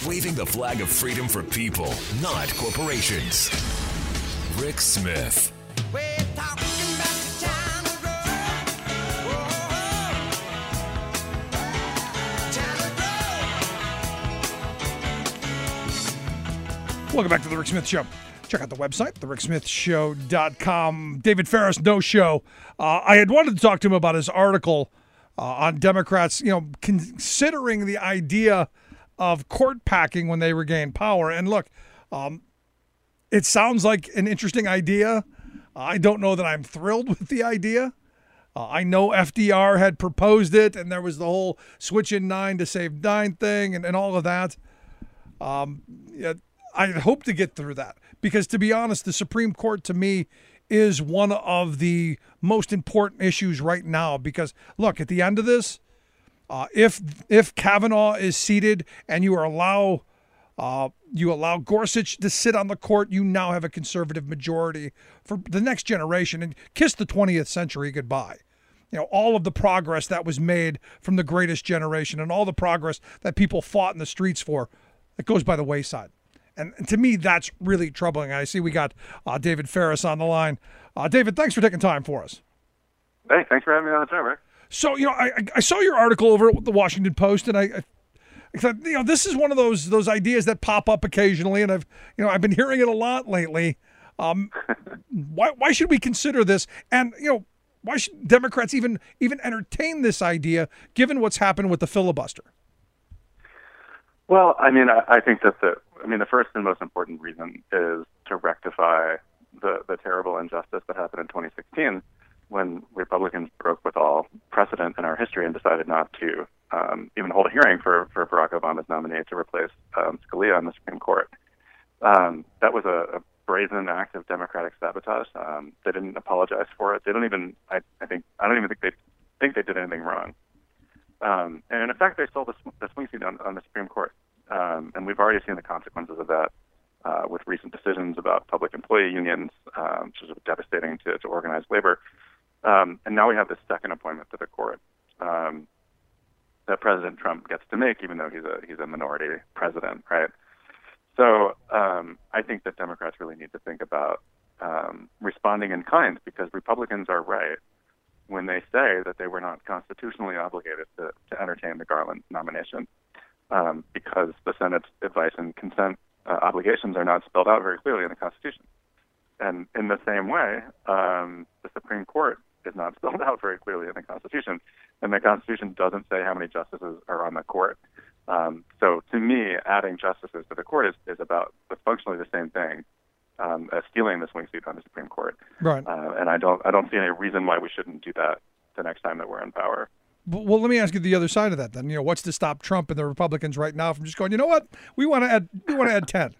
waving the flag of freedom for people, not corporations. Rick Smith. Welcome back to The Rick Smith Show. Check out the website, thericksmithshow.com. David Ferris, no show. I had wanted to talk to him about his article on Democrats, considering the idea of court packing when they regain power. And look, it sounds like an interesting idea. I don't know that I'm thrilled with the idea. I know FDR had proposed it, and there was the whole switch in 9 to save 9 thing and all of that. I hope to get through that because, to be honest, the Supreme Court to me is one of the most important issues right now. Because look, at the end of this, if Kavanaugh is seated and you allow Gorsuch to sit on the court, you now have a conservative majority for the next generation and kiss the 20th century goodbye. All of the progress that was made from the greatest generation and all the progress that people fought in the streets for, it goes by the wayside. And to me, that's really troubling. I see we got David Ferris on the line. David, thanks for taking time for us. Hey, thanks for having me on the show, Rick. So, I saw your article over at the Washington Post, and I thought, this is one of those ideas that pop up occasionally, and I've been hearing it a lot lately. Why should we consider this? And, why should Democrats even entertain this idea, given what's happened with the filibuster? Well, I think that the first and most important reason is to rectify the terrible injustice that happened in 2016 when Republicans broke with all precedent in our history and decided not to even hold a hearing for Barack Obama's nominee to replace Scalia on the Supreme Court. That was a brazen act of democratic sabotage. They didn't apologize for it. They don't even. I don't even think they did anything wrong. And in effect, they stole the swing seat on the Supreme Court. And we've already seen the consequences of that with recent decisions about public employee unions, which is devastating to organized labor. And now we have this second appointment to the court that President Trump gets to make, even though he's a minority president, right? So I think that Democrats really need to think about responding in kind, because Republicans are right when they say that they were not constitutionally obligated to entertain the Garland nomination, because the Senate's advice and consent obligations are not spelled out very clearly in the Constitution. And in the same way, the Supreme Court is not spelled out very clearly in the Constitution, and the Constitution doesn't say how many justices are on the court. So to me, adding justices to the court is about functionally the same thing as stealing the swing seat on the Supreme Court. Right. And I don't see any reason why we shouldn't do that the next time that we're in power. Well, let me ask you the other side of that then. What's to stop Trump and the Republicans right now from just going, you know what, we want to add 10?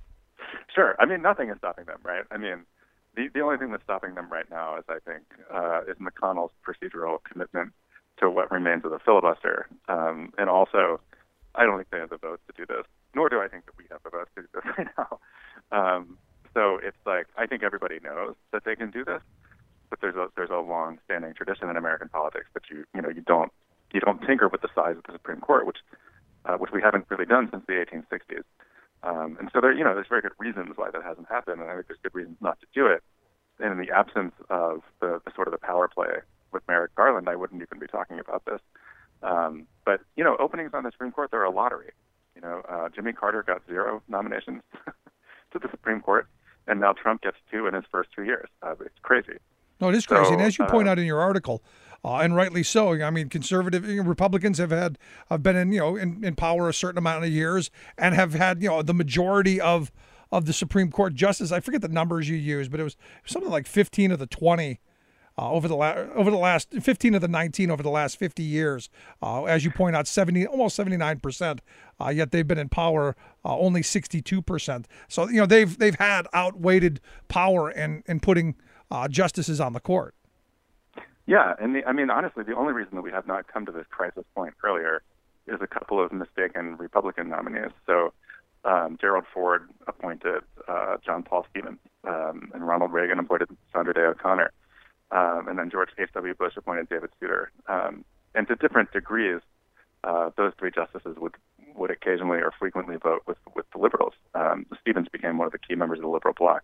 Sure. Nothing is stopping them, right? The only thing that's stopping them right now is, I think, is McConnell's procedural commitment to what remains of the filibuster. And also, I don't think they have the votes to do this, nor do I think that we have the votes to do this right now. So it's like, I think everybody knows that they can do this, but there's a long-standing tradition in American politics that you don't tinker with the size of the Supreme Court, which we haven't really done since the 1860s. And so there's very good reasons why that hasn't happened, and I think there's good reasons not to do it. And in the absence of the sort of the power play with Merrick Garland, I wouldn't even be talking about this. But openings on the Supreme Court, they're a lottery. Jimmy Carter got 0 nominations to the Supreme Court, and now Trump gets 2 in his first 2 years. It's crazy. No, it is crazy. And as you point out in your article, and rightly so, conservative Republicans have been in power a certain amount of years and have had the majority of the Supreme Court justice. I forget the numbers you used, but it was something like 15 of the 20 over the last 15 of the 19 over the last 50 years. As you point out, almost 79%. Yet they've been in power only 62%. So they've had outweighed power in putting justices on the court. Yeah, and honestly, the only reason that we have not come to this crisis point earlier is a couple of mistaken Republican nominees. So Gerald Ford appointed John Paul Stevens, and Ronald Reagan appointed Sandra Day O'Connor, and then George H.W. Bush appointed David Souter. And to different degrees, those 3 justices would would occasionally or frequently vote with the liberals. Stevens became one of the key members of the liberal bloc.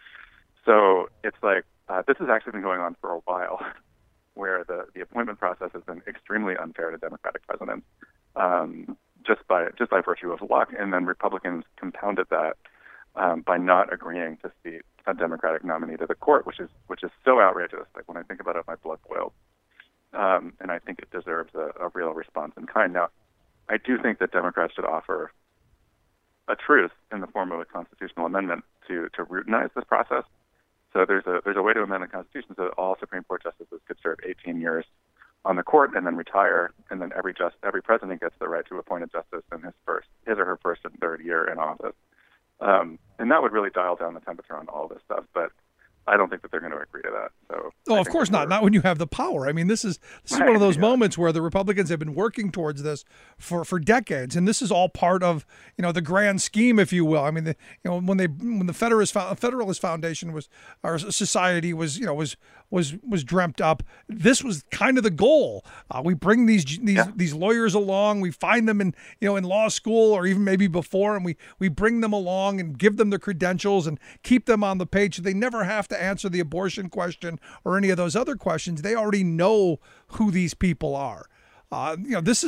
So it's like this has actually been going on for a while, where the appointment process has been extremely unfair to Democratic presidents, just by virtue of luck, and then Republicans compounded that by not agreeing to seat a Democratic nominee to the court, which is so outrageous. Like, when I think about it, my blood boils, and I think it deserves a real response in kind. Now, I do think that Democrats should offer a truce in the form of a constitutional amendment to routinize this process. So there's a way to amend the Constitution so that all Supreme Court justices could serve 18 years on the court and then retire, and then every president gets the right to appoint a justice in his or her first and third year in office. And that would really dial down the temperature on all this stuff. But I don't think that they're going to agree to that. So, of course not. Not when you have the power. I mean, this is one of those moments where the Republicans have been working towards this for decades, and this is all part of the grand scheme, if you will. I mean, when the Federalist Foundation our society was dreamt up, this was kind of the goal. We bring these lawyers along, we find them in law school or even maybe before, and we bring them along and give them the credentials and keep them on the page so they never have to answer the abortion question or any of those other questions. They already know who these people are. This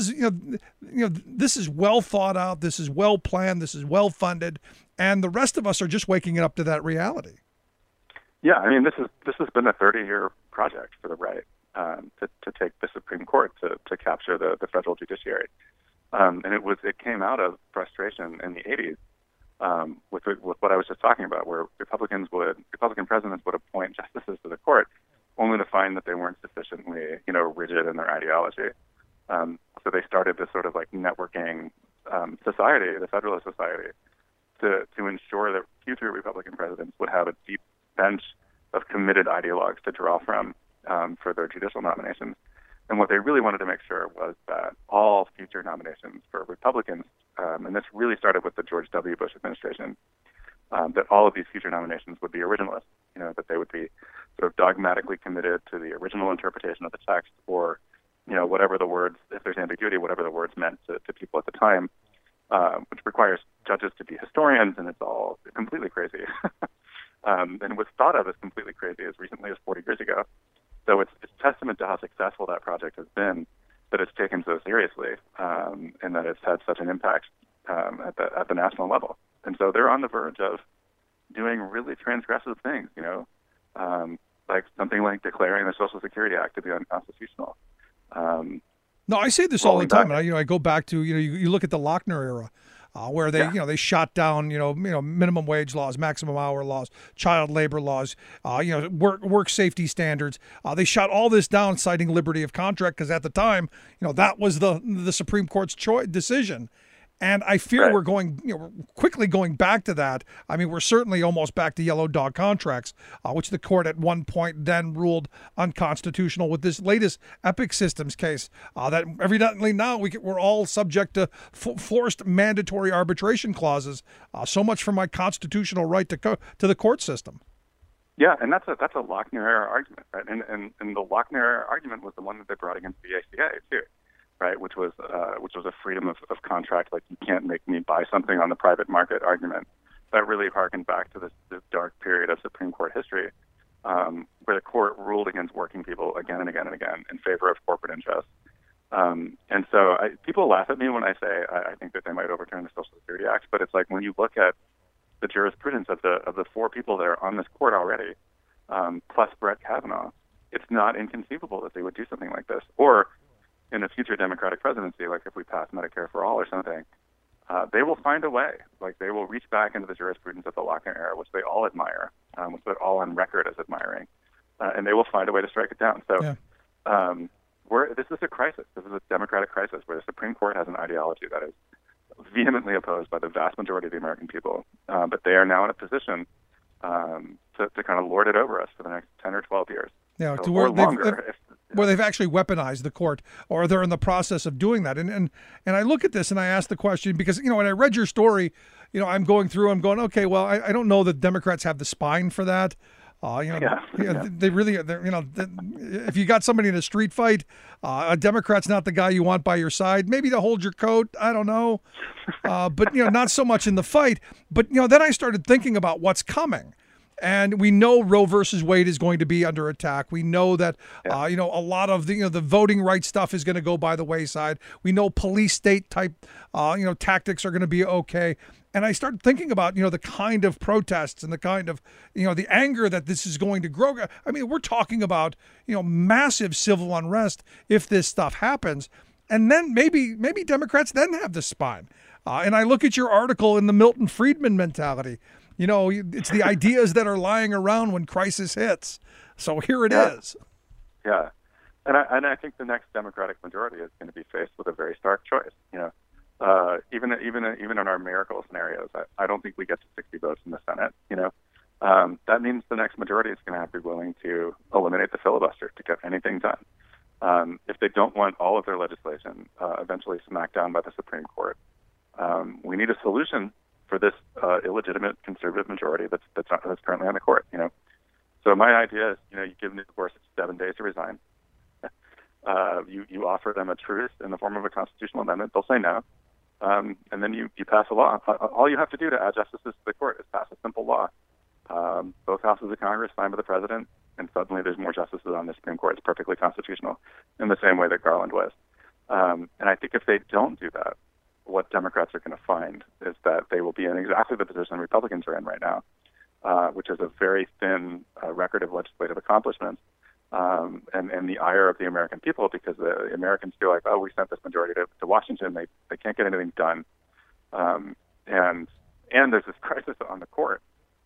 is well thought out. This is well planned. This is well funded, and the rest of us are just waking up to that reality. Yeah, I mean, this has been a 30-year project for the right to take the Supreme Court to capture the federal judiciary, and it came out of frustration in the 80s. With what I was just talking about, where Republican presidents would appoint justices to the court, only to find that they weren't sufficiently, rigid in their ideology. So they started this sort of like networking society, the Federalist Society, to ensure that future Republican presidents would have a deep bench of committed ideologues to draw from for their judicial nominations. And what they really wanted to make sure was that all future nominations for Republicans, and this really started with the George W. Bush administration, that all of these future nominations would be originalist, that they would be sort of dogmatically committed to the original interpretation of the text, or, whatever the words, if there's ambiguity, whatever the words meant to people at the time, which requires judges to be historians, and it's all completely crazy. And it was thought of as completely crazy as recently as 40 years ago. So it's testament to how successful that project has been, that it's taken so seriously, and that it's had such an impact at the national level. And so they're on the verge of doing really transgressive things, like something like declaring the Social Security Act to be unconstitutional. No, I say this all the time. And I go back to you look at the Lochner era. Where they shot down minimum wage laws, maximum hour laws, child labor laws, work safety standards. They shot all this down, citing liberty of contract, because at the time that was the Supreme Court's decision. And I fear we're quickly going back to that. I mean, we're certainly almost back to yellow dog contracts, which the court at one point then ruled unconstitutional with this latest Epic Systems case. That evidently now we're all subject to forced mandatory arbitration clauses. So much for my constitutional right to the court system. Yeah, and that's a Lochner era argument, right? And the Lochner era argument was the one that they brought against the ACA too. Right, which was a freedom of contract, like you can't make me buy something on the private market argument. That really harkened back to this dark period of Supreme Court history, where the court ruled against working people again and again and again in favor of corporate interests. And so people laugh at me when I say I think that they might overturn the Social Security Act, but it's like when you look at the jurisprudence of the four people that are on this court already, plus Brett Kavanaugh, it's not inconceivable that they would do something like this. Or in a future Democratic presidency, like if we pass Medicare for all or something, they will find a way. Like they will reach back into the jurisprudence of the Lochner era, which they all admire, which they're all on record as admiring, and they will find a way to strike it down. So this is a crisis. This is a democratic crisis where the Supreme Court has an ideology that is vehemently opposed by the vast majority of the American people, but they are now in a position to kind of lord it over us for the next 10 or 12 years. Yeah, to where where they've actually weaponized the court, or they're in the process of doing that. And I look at this and I ask the question, because, when I read your story, I'm going, okay, well, I don't know that Democrats have the spine for that. They really, if you got somebody in a street fight, a Democrat's not the guy you want by your side. Maybe to hold your coat, I don't know, but not so much in the fight. But then I started thinking about what's coming. And we know Roe versus Wade is going to be under attack. We know that, a lot of the voting rights stuff is going to go by the wayside. We know police state type, tactics are going to be okay. And I started thinking about, the kind of protests and the kind of, the anger that this is going to grow. I mean, we're talking about, massive civil unrest if this stuff happens. And then maybe Democrats then have the spine. And I look at your article in the Milton Friedman mentality. It's the ideas that are lying around when crisis hits. So here it is. Yeah. And I think the next Democratic majority is going to be faced with a very stark choice. Even in our miracle scenarios, I don't think we get to 60 votes in the Senate. That means the next majority is going to have to be willing to eliminate the filibuster to get anything done. If they don't want all of their legislation eventually smacked down by the Supreme Court, we need a solution for this illegitimate conservative majority that's currently on the court. So my idea is, you give New Course 7 days to resign. You offer them a truce in the form of a constitutional amendment. They'll say no, and then you pass a law. All you have to do to add justices to the court is pass a simple law. Both houses of Congress signed by the president, and suddenly there's more justices on the Supreme Court. It's perfectly constitutional, in the same way that Garland was. And I think if they don't do that, what Democrats are going to find is that they will be in exactly the position Republicans are in right now, which is a very thin record of legislative accomplishments and the ire of the American people, because the Americans feel like, we sent this majority to Washington. They can't get anything done. And there's this crisis on the court.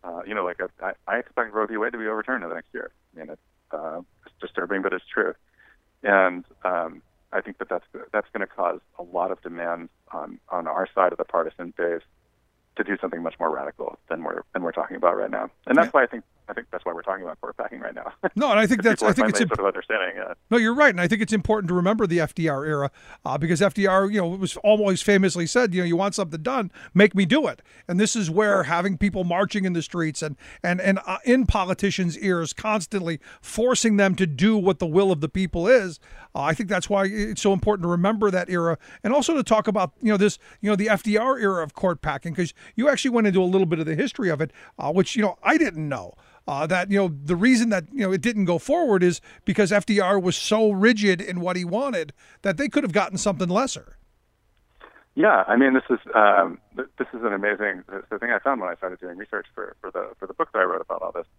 I expect Roe v. Wade to be overturned in the next year. I mean, it's disturbing, but it's true. And I think that's going to cause a lot of demands on our side of the partisan base to do something much more radical than we're talking about right now. And that's why I think that's why we're talking about court packing right now. No, and I think it's sort of understanding. No, you're right, and I think it's important to remember the FDR era because FDR, was always famously said, you want something done, make me do it. And this is where having people marching in the streets and in politicians' ears, constantly forcing them to do what the will of the people is. I think that's why it's so important to remember that era, and also to talk about the FDR era of court packing, because you actually went into a little bit of the history of it, which I didn't know. That the reason that it didn't go forward is because FDR was so rigid in what he wanted that they could have gotten something lesser. Yeah, I mean, this is an amazing. The thing I found when I started doing research for the book that I wrote about all this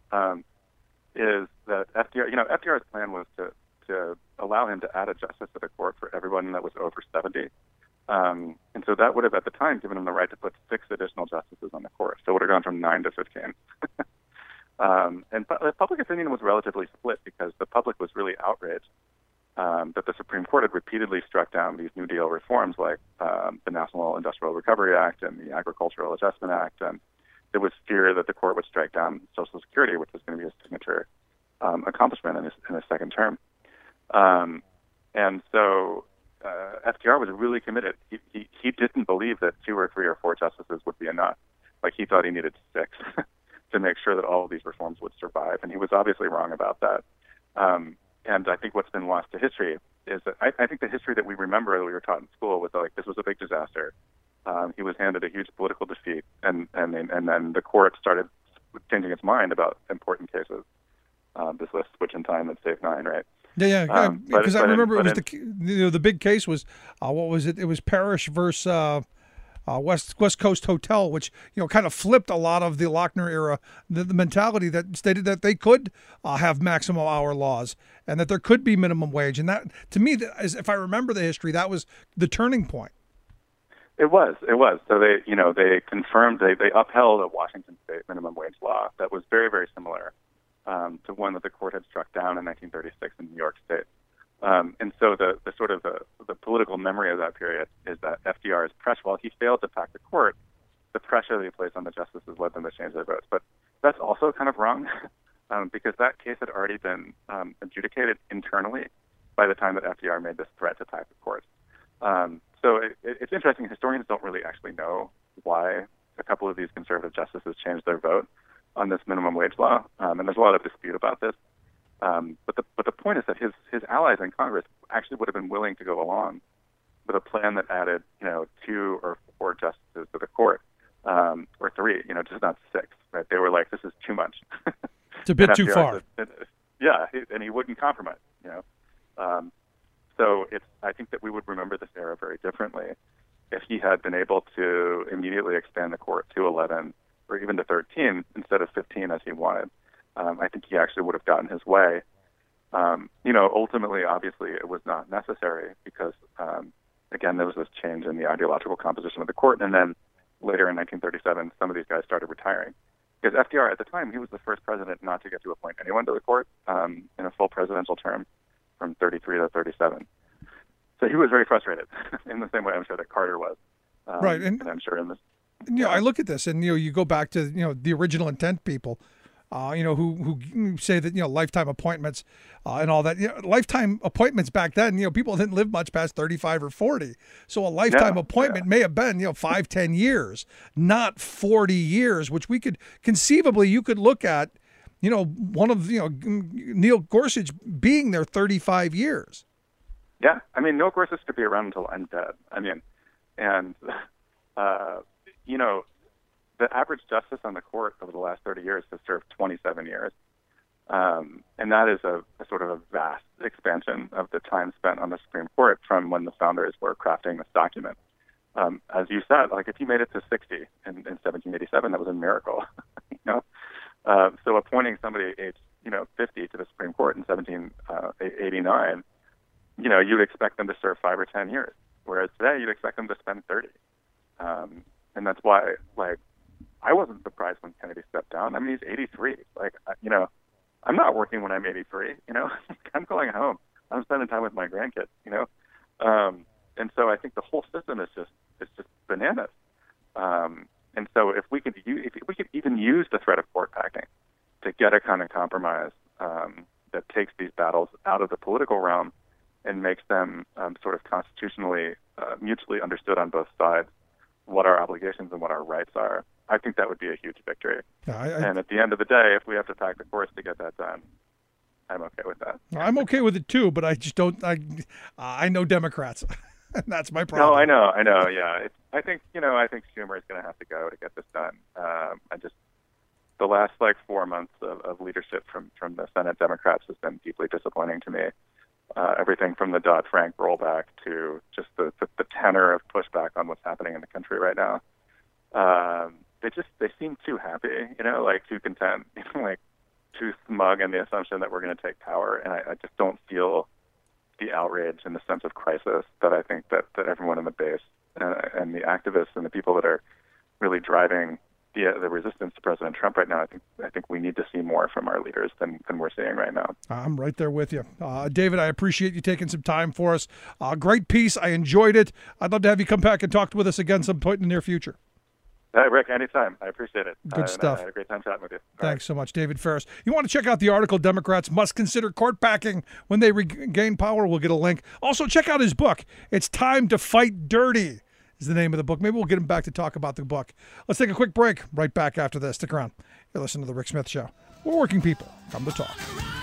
is that FDR's plan was to allow him to add a justice to the court for everyone that was over 70. And so that would have, at the time, given him the right to put 6 additional justices on the court. So it would have gone from 9 to 15. And the public opinion was relatively split because the public was really outraged that the Supreme Court had repeatedly struck down these New Deal reforms like the National Industrial Recovery Act and the Agricultural Adjustment Act. And there was fear that the court would strike down Social Security, which was going to be a signature accomplishment in his second term. And so FDR was really committed. He didn't believe that 2 or 3 or 4 justices would be enough. Like, he thought he needed 6 to make sure that all of these reforms would survive. And he was obviously wrong about that. And I think what's been lost to history is that I think the history that we remember that we were taught in school was like, this was a big disaster. He was handed a huge political defeat, and then the court started changing its mind about important cases. This was switch in time and save 9, right? Yeah. Because I remember it was the big case was what was it? It was Parrish versus West Coast Hotel, which kind of flipped a lot of the Lochner era, the mentality that stated that they could have maximum hour laws and that there could be minimum wage. And that, to me, if I remember the history, that was the turning point. It was. So they confirmed, they upheld a Washington state minimum wage law that was very, very similar to one that the court had struck down in 1936 in New York State. And so the sort of the political memory of that period is that FDR's pressure, while he failed to pack the court, the pressure that he placed on the justices led them to change their votes. But that's also kind of wrong because that case had already been adjudicated internally by the time that FDR made this threat to pack the court. So it's interesting. Historians don't really actually know why a couple of these conservative justices changed their vote. this minimum wage law, and there's a lot of dispute about this. But the point is that his allies in Congress actually would have been willing to go along with a plan that added, 2 or 4 justices to the court, or 3, just not 6. Right? They were like, this is too much. It's a bit too far. Yeah, and he wouldn't compromise. So I think that we would remember this era very differently if he had been able to immediately expand the court to 11 or even to 13 instead of 15 as he wanted. I think he actually would have gotten his way. Ultimately, obviously, it was not necessary because, again, there was this change in the ideological composition of the court. And then later in 1937, some of these guys started retiring. Because FDR, at the time, he was the first president not to get to appoint anyone to the court in a full presidential term from 33 to 37. So he was very frustrated in the same way I'm sure that Carter was. Right. And I'm sure in this. I look at this and, you go back to, the original intent people, who say that, lifetime appointments and all that. Lifetime appointments back then, people didn't live much past 35 or 40. So a lifetime appointment may have been, 5-10 years, not 40 years, which we could conceivably, you could look at, one of, Neil Gorsuch being there 35 years. Yeah. I mean, Neil Gorsuch could be around until I'm dead. I mean, and, the average justice on the court over the last 30 years has served 27 years. And that is a sort of a vast expansion of the time spent on the Supreme Court from when the founders were crafting this document. As you said, like if you made it to 60 in 1787, that was a miracle. So appointing somebody age 50 to the Supreme Court in 1789, you'd expect them to serve 5 or 10 years, whereas today you'd expect them to spend 30. And that's why, I wasn't surprised when Kennedy stepped down. I mean, he's 83. I'm not working when I'm 83. I'm going home. I'm spending time with my grandkids. And so I think the whole system is just bananas. And so if we could even use the threat of court packing to get a kind of compromise that takes these battles out of the political realm and makes them sort of constitutionally mutually understood on both sides, what our obligations and what our rights are, I think that would be a huge victory. And at the end of the day, if we have to pack the courts to get that done, I'm okay with that. I'm okay with it too, but I just don't. I know Democrats, and that's my problem. No, I know. Yeah, I think Schumer is going to have to go to get this done. The last 4 months of leadership from the Senate Democrats has been deeply disappointing to me. Everything from the Dodd-Frank rollback to just the tenor of pushback on what's happening in the country right now. They seem too happy, too content, too smug in the assumption that we're going to take power. And I just don't feel the outrage and the sense of crisis that I think that everyone in the base and the activists and the people that are really driving the resistance to President Trump right now, I think we need to see more from our leaders than we're seeing right now. I'm right there with you. David, I appreciate you taking some time for us. Great piece. I enjoyed it. I'd love to have you come back and talk with us again some point in the near future. Rick, anytime. I appreciate it. Good stuff. I had a great time chatting with you. Thanks so much, David Ferris. You want to check out the article, Democrats Must Consider Court Packing When They Regain Power? We'll get a link. Also, check out his book. It's Time to Fight Dirty is the name of the book. Maybe we'll get him back to talk about the book. Let's take a quick break. Right back after this. Stick around. You're listening to The Rick Smith Show. We're working people. Come to talk.